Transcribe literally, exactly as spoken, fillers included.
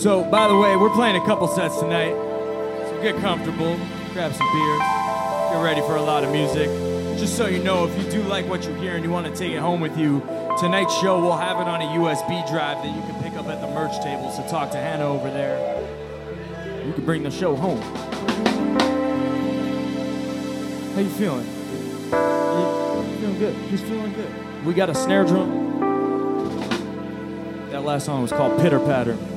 So, by the way, we're playing a couple sets tonight. So get comfortable, grab some beers, get ready for a lot of music. Just so you know, if you do like what you hear and you want to take it home with you, tonight's show, we'll have it on a U S B drive that you can pick up at the merch table. So talk to Hannah over there. You can bring the show home. How you feeling? You feeling good? He's feeling good. We got a snare drum. That last song was called Pitter Patter.